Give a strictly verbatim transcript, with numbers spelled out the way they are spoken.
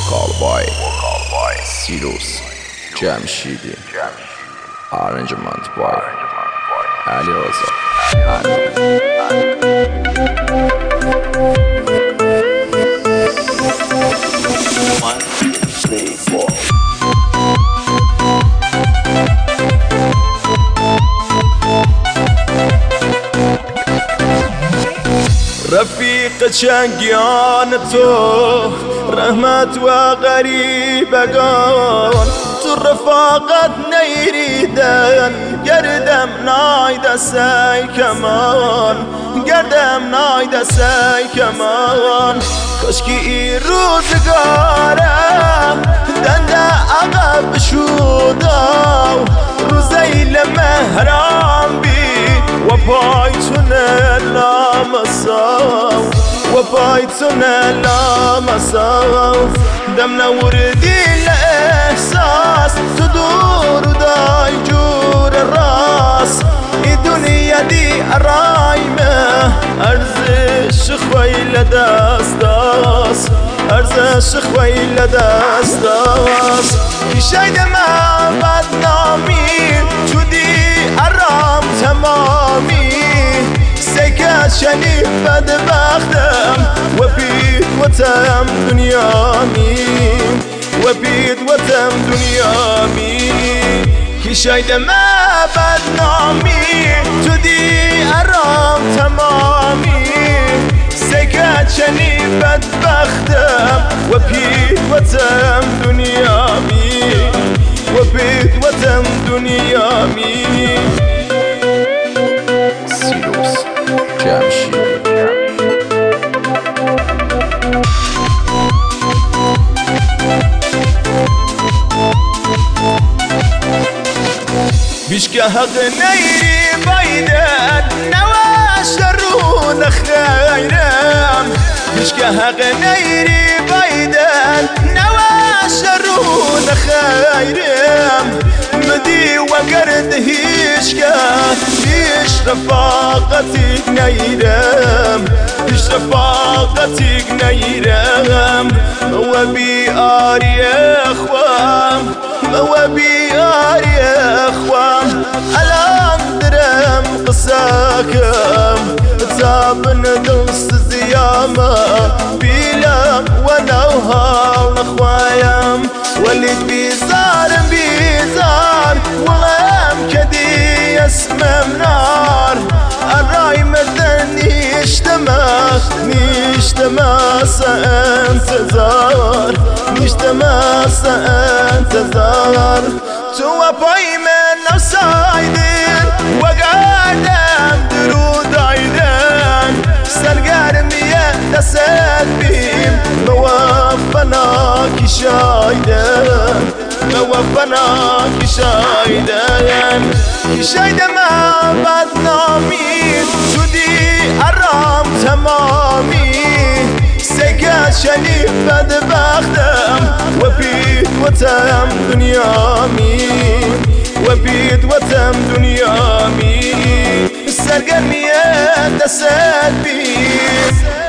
Vocal boy Sirus Jamshidi Arrangement boy Ali Raza One, two, three, four. رفيق شنقيان تو رحمت وغريبقان تو رفاقت نيريدن قردم نايد ساي كمان قردم نايد ساي كمان كشكي روزگاره دنده عقب شوداو روزي لمهرام بي وبايتنا لا مساو وبايتنا لا مساو دمنا وردي الإحساس تدور وداي جور الراس الدنيا دي رايمة أرز الشخوي لداس داس أرز الشخوي لداس داس في شي دماء بدنامي جودي أرام تمامي سكت شنيف بدبختم وبيد وتم دنيامي وبيد وتم دنيامي كي شي دماء بدنامي جودي أرام تمامي سكت شنيف بدبختم وبيد وتم دنيامي وبيد وتم دنيامي Sirus Jamshidi بيشكى حق نيري بايدن نواشرون خيرم بيشكى حق نيري بايدن نواشرون خيرم مدي وقرد هيشكا هيش رفاقتك نيرم هيش رفاقتك نيرم موابي آري اخوام موابي آري اخوام الان درم قساكم تابن دلس زيامة بيلم ونوها اخوايم ولد بيزار بيزار وغام كدي يسمم نار الراي مدني اشتماس نشتماس انتظار نشتماس انتظار تو باي من نفسايدين وقعدم درود عيدين سرقرمية دسات بيم موفناك شايدين موفناك شايدين شايدة ما بدنامي جودي أرام تمامي سكت شنيف بدبختم وبيد وتم دنيامي وبيد وتم دنيامي السرقرمية دسات بيم